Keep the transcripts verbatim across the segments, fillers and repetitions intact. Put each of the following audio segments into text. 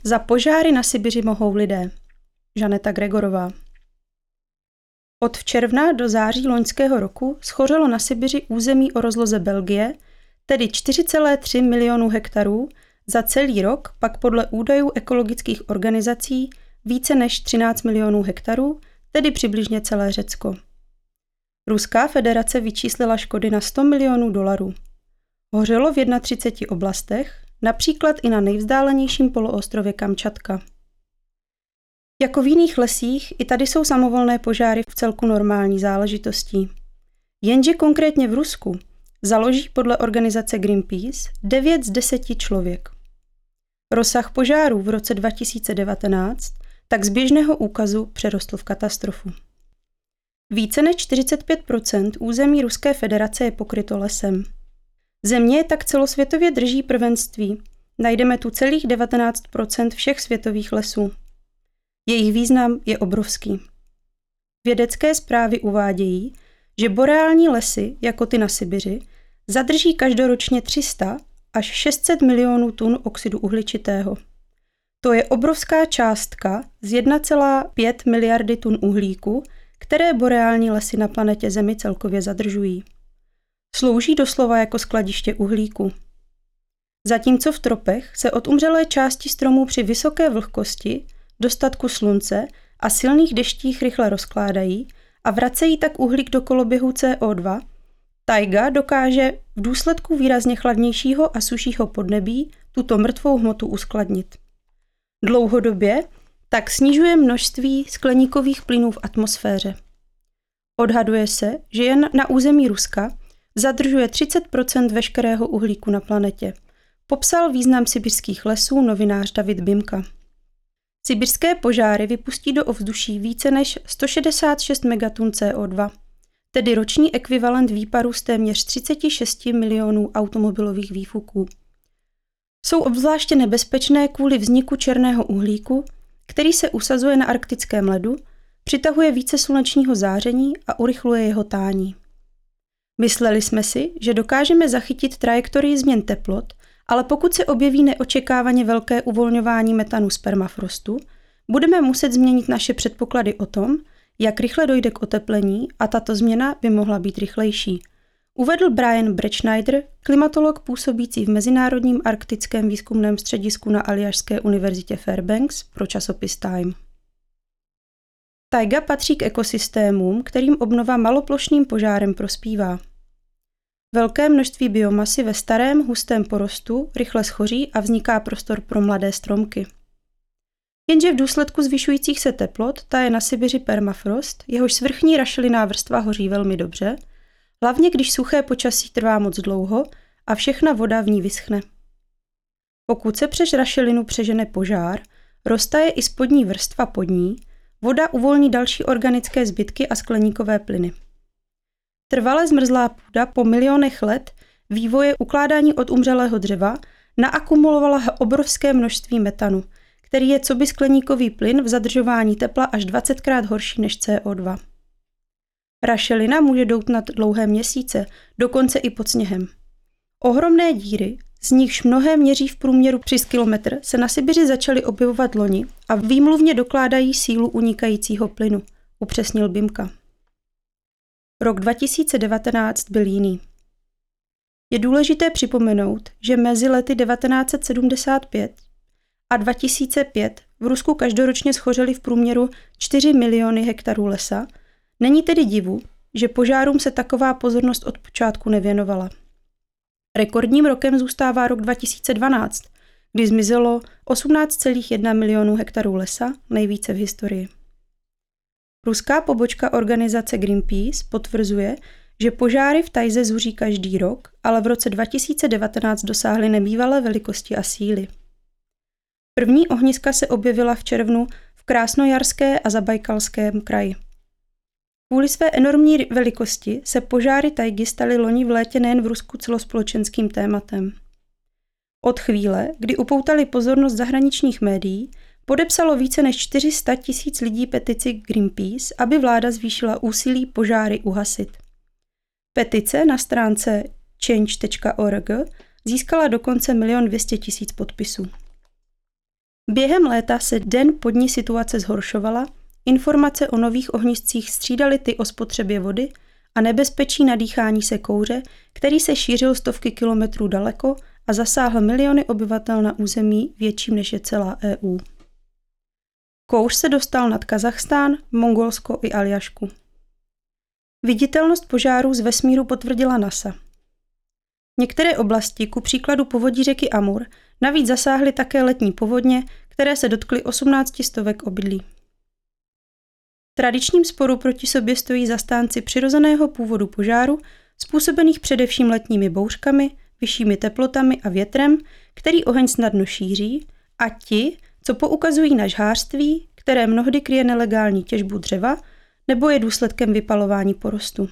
Za požáry na Sibiři mohou lidé. Žaneta Gregorová. Od června do září loňského roku schořelo na Sibiři území o rozloze Belgie, tedy čtyři celé tři milionu hektarů, za celý rok pak podle údajů ekologických organizací více než třináct milionů hektarů, tedy přibližně celé Řecko. Ruská federace vyčíslila škody na sto milionů dolarů. Hořelo v třiceti jedné oblastech, například i na nejvzdálenějším poloostrově Kamčatka. Jako v jiných lesích, i tady jsou samovolné požáry v celku normální záležitostí. Jenže konkrétně v Rusku založí podle organizace Greenpeace devět z deseti člověk. Rozsah požárů v roce dva tisíce devatenáct tak z běžného úkazu přerostl v katastrofu. Více než čtyřicet pět procent území Ruské federace je pokryto lesem. Země tak celosvětově drží prvenství. Najdeme tu celých devatenáct procent všech světových lesů. Jejich význam je obrovský. Vědecké zprávy uvádějí, že boreální lesy, jako ty na Sibiři, zadrží každoročně tři sta až šest set milionů tun oxidu uhličitého. To je obrovská částka z jedna celá pět miliardy tun uhlíku, které boreální lesy na planetě Zemi celkově zadržují. Slouží doslova jako skladiště uhlíku. Zatímco v tropech se od umřelé části stromů při vysoké vlhkosti, dostatku slunce a silných deštích rychle rozkládají a vracejí tak uhlík do koloběhu C O dva, tajga dokáže v důsledku výrazně chladnějšího a sušího podnebí tuto mrtvou hmotu uskladnit. Dlouhodobě tak snižuje množství skleníkových plynů v atmosféře. Odhaduje se, že jen na území Ruska zadržuje třicet procent veškerého uhlíku na planetě, popsal význam sibiřských lesů novinář David Bimka. Sibiřské požáry vypustí do ovzduší více než sto šedesát šest megatun C O dva, tedy roční ekvivalent výparu z téměř třicet šest milionů automobilových výfuků. Jsou obzvláště nebezpečné kvůli vzniku černého uhlíku, který se usazuje na arktickém ledu, přitahuje více slunečního záření a urychluje jeho tání. Mysleli jsme si, že dokážeme zachytit trajektorii změn teplot, ale pokud se objeví neočekávaně velké uvolňování metanu z permafrostu, budeme muset změnit naše předpoklady o tom, jak rychle dojde k oteplení a tato změna by mohla být rychlejší, uvedl Brian Brettschneider, klimatolog působící v Mezinárodním arktickém výzkumném středisku na Aljašské univerzitě Fairbanks pro časopis Time. Tajga patří k ekosystémům, kterým obnova maloplošným požárem prospívá. Velké množství biomasy ve starém, hustém porostu rychle schoří a vzniká prostor pro mladé stromky. Jenže v důsledku zvyšujících se teplot taje na Sibiři permafrost, jehož svrchní rašelinná vrstva hoří velmi dobře, hlavně když suché počasí trvá moc dlouho a všechna voda v ní vyschne. Pokud se přes rašelinu přežene požár, roztaje i spodní vrstva pod ní, voda uvolní další organické zbytky a skleníkové plyny. Trvale zmrzlá půda po milionech let vývoje ukládání od umřelého dřeva naakumulovala obrovské množství metanu, který je coby skleníkový plyn v zadržování tepla až dvacetkrát horší než C O dva. Rašelina může doutnat dlouhé měsíce, dokonce i pod sněhem. Ohromné díry, z nichž mnohé měří v průměru přes kilometr, se na Sibiři začaly objevovat loni a výmluvně dokládají sílu unikajícího plynu, upřesnil Bimka. Rok dva tisíce devatenáct byl jiný. Je důležité připomenout, že mezi lety devatenáct set sedmdesát pět a dva tisíce pět v Rusku každoročně schořely v průměru čtyři miliony hektarů lesa, není tedy divu, že požárům se taková pozornost od počátku nevěnovala. Rekordním rokem zůstává rok dva tisíce dvanáct, kdy zmizelo osmnáct celá jedna milionu hektarů lesa, nejvíce v historii. Ruská pobočka organizace Greenpeace potvrzuje, že požáry v tajze zuří každý rok, ale v roce dva tisíce devatenáct dosáhly nebývalé velikosti a síly. První ohniska se objevila v červnu v Krásnojarské a Zabajkalském kraji. Kvůli své enormní velikosti se požáry tajgy staly loni v létě nejen v Rusku celospolečenským tématem. Od chvíle, kdy upoutali pozornost zahraničních médií, podepsalo více než čtyři sta tisíc lidí petici Greenpeace, aby vláda zvýšila úsilí požáry uhasit. Petice na stránce change tečka org získala dokonce milion dvě stě tisíc podpisů. Během léta se den po dni situace zhoršovala, informace o nových ohniscích střídaly ty o spotřebě vody a nebezpečí nadýchání se kouře, který se šířil stovky kilometrů daleko a zasáhl miliony obyvatel na území větším než je celá E U. Kouř se dostal nad Kazachstán, Mongolsko i Aljašku. Viditelnost požárů z vesmíru potvrdila NASA. Některé oblasti, ku příkladu povodí řeky Amur, navíc zasáhly také letní povodně, které se dotkly osmnácti stovek obydlí. V tradičním sporu proti sobě stojí zastánci přirozeného původu požáru, způsobených především letními bouřkami, vyššími teplotami a větrem, který oheň snadno šíří, a ti, co poukazují na žhářství, které mnohdy kryje nelegální těžbu dřeva nebo je důsledkem vypalování porostu.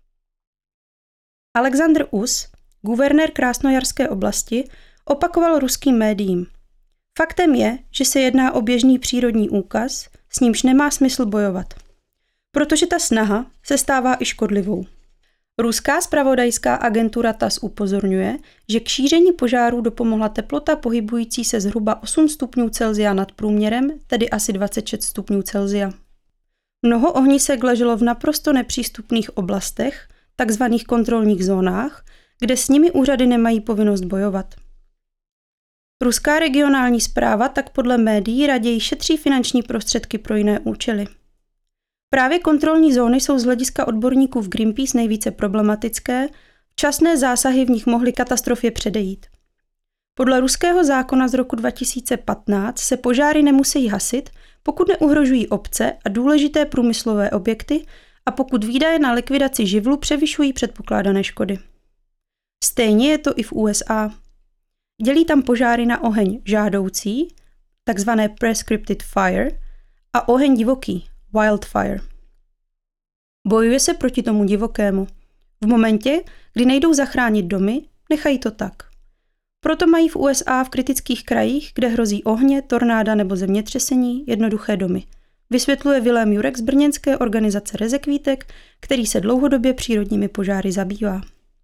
Alexandr Us, guvernér Krásnojarské oblasti, opakoval ruským médiím: faktem je, že se jedná o běžný přírodní úkaz, s nímž nemá smysl bojovat, protože ta snaha se stává i škodlivou. Ruská zpravodajská agentura T A S upozorňuje, že k šíření požárů dopomohla teplota pohybující se zhruba osm stupňů Celsia nad průměrem, tedy asi dvacet šest stupňů Celsia. Mnoho ohnisek leželo v naprosto nepřístupných oblastech, takzvaných kontrolních zónách, kde s nimi úřady nemají povinnost bojovat. Ruská regionální správa tak podle médií raději šetří finanční prostředky pro jiné účely. Právě kontrolní zóny jsou z hlediska odborníků v Greenpeace nejvíce problematické, včasné zásahy v nich mohly katastrofě předejít. Podle ruského zákona z roku dva tisíce patnáct se požáry nemusí hasit, pokud neuhrožují obce a důležité průmyslové objekty a pokud výdaje na likvidaci živlu převyšují předpokládané škody. Stejně je to i v U S A. Dělí tam požáry na oheň žádoucí, takzvané prescripted fire, a oheň divoký, wildfire. Bojuje se proti tomu divokému. V momentě, kdy nejdou zachránit domy, nechají to tak. Proto mají v U S A v kritických krajích, kde hrozí ohně, tornáda nebo zemětřesení, jednoduché domy. Vysvětluje Vilém Jurek z brněnské organizace Rezekvítek, který se dlouhodobě přírodními požáry zabývá.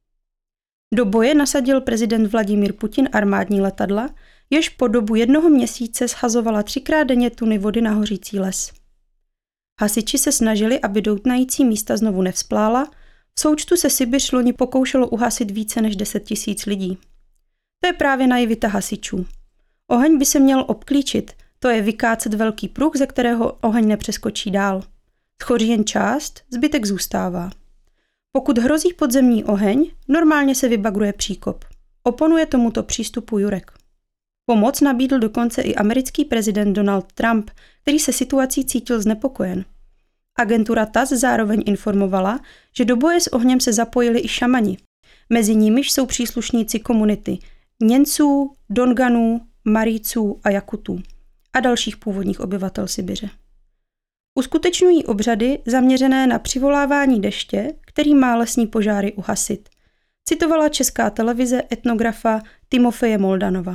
Do boje nasadil prezident Vladimír Putin armádní letadla, jež po dobu jednoho měsíce shazovala třikrát denně tuny vody na hořící les. Hasiči se snažili, aby doutnající místa znovu nevzplála, v součtu se Sibiř loni pokoušelo uhasit více než deset tisíc lidí. To je právě naivita hasičů. Oheň by se měl obklíčit, to je vykácet velký pruh, ze kterého oheň nepřeskočí dál. Schoří jen část, zbytek zůstává. Pokud hrozí podzemní oheň, normálně se vybagruje příkop. Oponuje tomuto přístupu Jurek. Pomoc nabídl dokonce i americký prezident Donald Trump, který se situací cítil znepokojen. Agentura T A S zároveň informovala, že do boje s ohněm se zapojili i šamani. Mezi nimiž jsou příslušníci komunity Němců, Donganů, Maríců a Jakutů a dalších původních obyvatel Sibiře. Uskutečňují obřady zaměřené na přivolávání deště, který má lesní požáry uhasit, citovala Česká televize etnografa Timofeje Moldanova.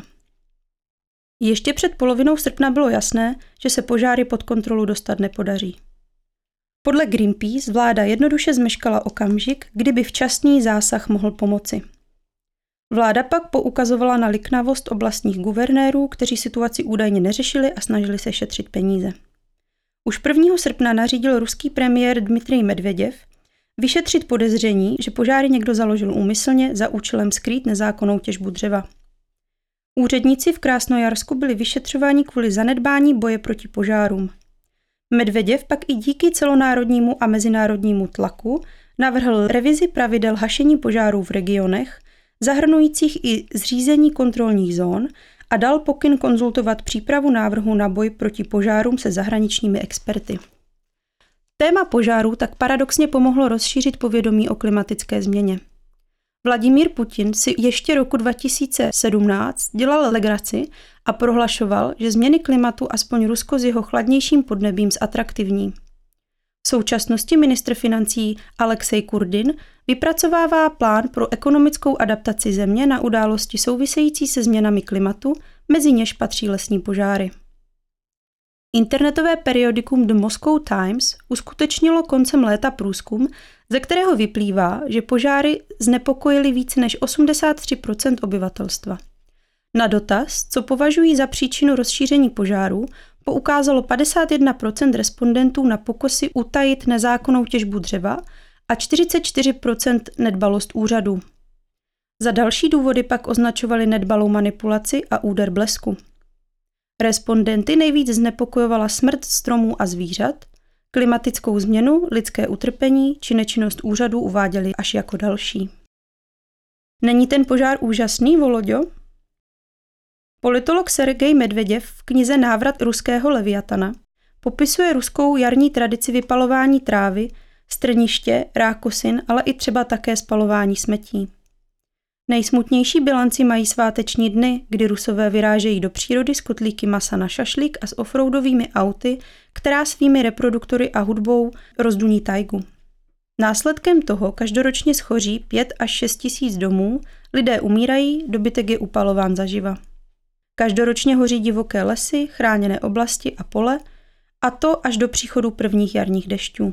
Ještě před polovinou srpna bylo jasné, že se požáry pod kontrolu dostat nepodaří. Podle Greenpeace vláda jednoduše zmeškala okamžik, kdyby včasný zásah mohl pomoci. Vláda pak poukazovala na liknavost oblastních guvernérů, kteří situaci údajně neřešili a snažili se šetřit peníze. Už prvního srpna nařídil ruský premiér Dmitrij Medveděv vyšetřit podezření, že požáry někdo založil úmyslně za účelem skrýt nezákonnou těžbu dřeva. Úředníci v Krásnojarsku byli vyšetřováni kvůli zanedbání boje proti požárům. Medveděv pak i díky celonárodnímu a mezinárodnímu tlaku navrhl revizi pravidel hašení požárů v regionech, zahrnujících i zřízení kontrolních zón, a dal pokyn konzultovat přípravu návrhu na boj proti požárům se zahraničními experty. Téma požárů tak paradoxně pomohlo rozšířit povědomí o klimatické změně. Vladimír Putin si ještě roku dva tisíce sedmnáct dělal legraci a prohlašoval, že změny klimatu aspoň Rusko s jeho chladnějším podnebím zatraktivní. V současnosti ministr financí Alexej Kurdin vypracovává plán pro ekonomickou adaptaci země na události související se změnami klimatu, mezi něž patří lesní požáry. Internetové periodikum The Moscow Times uskutečnilo koncem léta průzkum, ze kterého vyplývá, že požáry znepokojily více než osmdesát tři procent obyvatelstva. Na dotaz, co považují za příčinu rozšíření požáru, poukázalo padesát jedna procent respondentů na pokusy utajit nezákonnou těžbu dřeva a čtyřicet čtyři procent nedbalost úřadů. Za další důvody pak označovali nedbalou manipulaci a úder blesku. Respondenty nejvíc znepokojovala smrt stromů a zvířat, klimatickou změnu, lidské utrpení či nečinnost úřadů uváděli až jako další. Není ten požár úžasný, Voloďo? Politolog Sergej Medveděv v knize Návrat ruského leviatana popisuje ruskou jarní tradici vypalování trávy, strniště, rákosin, ale i třeba také spalování smetí. Nejsmutnější bilanci mají sváteční dny, kdy Rusové vyrážejí do přírody s kotlíky masa na šašlík a s offroadovými auty, která svými reproduktory a hudbou rozduní tajgu. Následkem toho každoročně schoří pět až šest tisíc domů, lidé umírají, dobytek je upalován zaživa. Každoročně hoří divoké lesy, chráněné oblasti a pole, a to až do příchodu prvních jarních dešťů.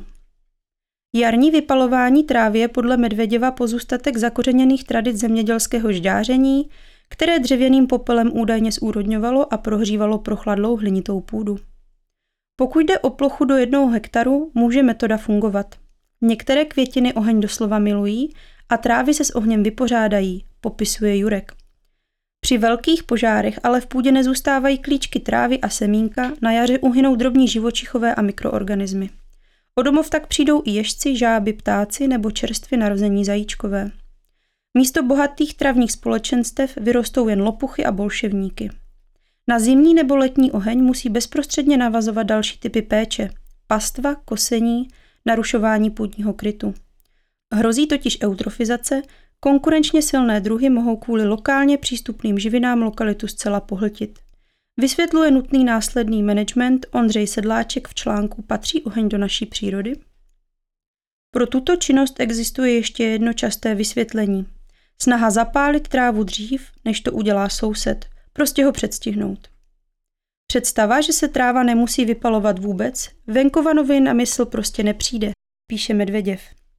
Jarní vypalování trávy je podle Medveděva pozůstatek zakořeněných tradic zemědělského žďáření, které dřevěným popelem údajně zúrodňovalo a prohřívalo prochladlou hlinitou půdu. Pokud jde o plochu do jednoho hektaru, může metoda fungovat. Některé květiny oheň doslova milují a trávy se s ohněm vypořádají, popisuje Jurek. Při velkých požárech ale v půdě nezůstávají klíčky trávy a semínka, na jaře uhynou drobní živočichové a mikroorganismy. O domov tak přijdou i ježci, žáby, ptáci nebo čerstvě narození zajíčkové. Místo bohatých travních společenstev vyrostou jen lopuchy a bolševníky. Na zimní nebo letní oheň musí bezprostředně navazovat další typy péče – pastva, kosení, narušování půdního krytu. Hrozí totiž eutrofizace, konkurenčně silné druhy mohou kvůli lokálně přístupným živinám lokalitu zcela pohltit. Vysvětluje nutný následný management Ondřej Sedláček v článku Patří oheň do naší přírody? Pro tuto činnost existuje ještě jedno časté vysvětlení. Snaha zapálit trávu dřív, než to udělá soused, prostě ho předstihnout. Představa, že se tráva nemusí vypalovat vůbec, venkovanovi na mysl prostě nepřijde, píše Medveděv.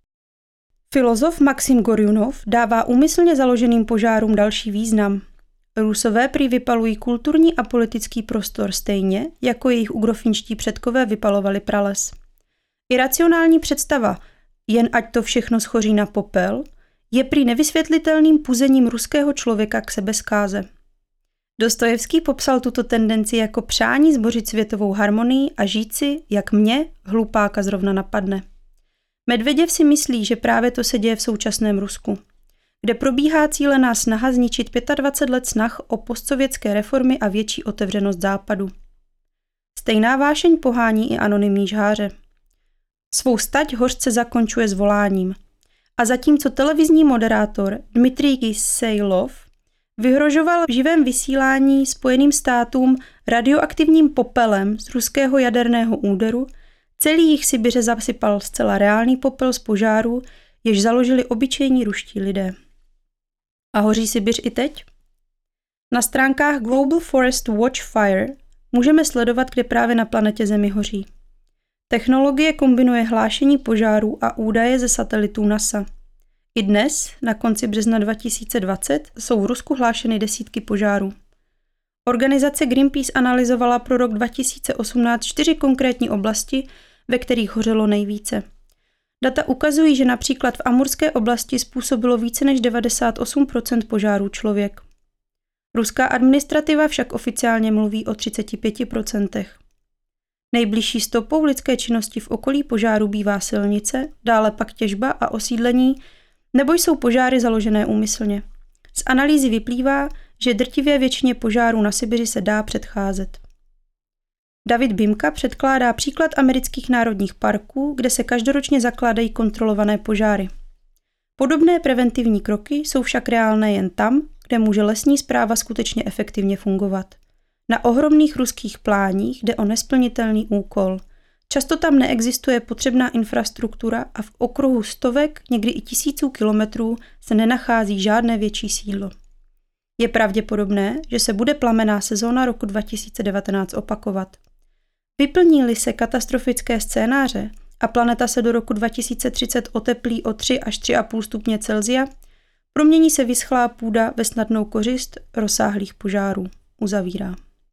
Filozof Maxim Gorjunov dává úmyslně založeným požárům další význam. Rusové prý vypalují kulturní a politický prostor stejně, jako jejich ugrofinští předkové vypalovali prales. Iracionální představa, jen ať to všechno schoří na popel, je prý nevysvětlitelným puzením ruského člověka k sebezkáze. Dostojevský popsal tuto tendenci jako přání zbořit světovou harmonii a žít si, jak mě, hlupáka, zrovna napadne. Medveděv si myslí, že právě to se děje v současném Rusku, kde probíhá cílená snaha zničit dvacet pět let snah o postsovětské reformy a větší otevřenost západu. Stejná vášeň pohání i anonymní žháře. Svou stať hořce zakončuje zvoláním. A zatímco televizní moderátor Dmitrij Gysejlov vyhrožoval v živém vysílání Spojeným státům radioaktivním popelem z ruského jaderného úderu, celý jih Sibiře zasypal zcela reálný popel z požáru, jež založili obyčejní ruští lidé. A hoří Sibiř i teď? Na stránkách Global Forest Watch Fire můžeme sledovat, kde právě na planetě Zemi hoří. Technologie kombinuje hlášení požárů a údaje ze satelitů NASA. I dnes, na konci března dva tisíce dvacet, jsou v Rusku hlášeny desítky požárů. Organizace Greenpeace analyzovala pro rok dva tisíce osmnáct čtyři konkrétní oblasti, ve kterých hořelo nejvíce. Data ukazují, že například v Amurské oblasti způsobilo více než devadesát osm procent požárů člověk. Ruská administrativa však oficiálně mluví o třicet pět procent. Nejbližší stopou lidské činnosti v okolí požáru bývá silnice, dále pak těžba a osídlení, nebo jsou požáry založené úmyslně. Z analýzy vyplývá, že drtivé většině požárů na Sibiři se dá předcházet. David Bimka předkládá příklad amerických národních parků, kde se každoročně zakládají kontrolované požáry. Podobné preventivní kroky jsou však reálné jen tam, kde může lesní správa skutečně efektivně fungovat. Na ohromných ruských pláních jde o nesplnitelný úkol. Často tam neexistuje potřebná infrastruktura a v okruhu stovek, někdy i tisíců kilometrů se nenachází žádné větší sídlo. Je pravděpodobné, že se bude plamenná sezóna roku dva tisíce devatenáct opakovat. Vyplní-li se katastrofické scénáře a planeta se do roku dva tisíce třicet oteplí o tři až tři a půl stupně Celsia, Promění se vyschlá půda ve snadnou kořist rozsáhlých požárů. Uzavírá.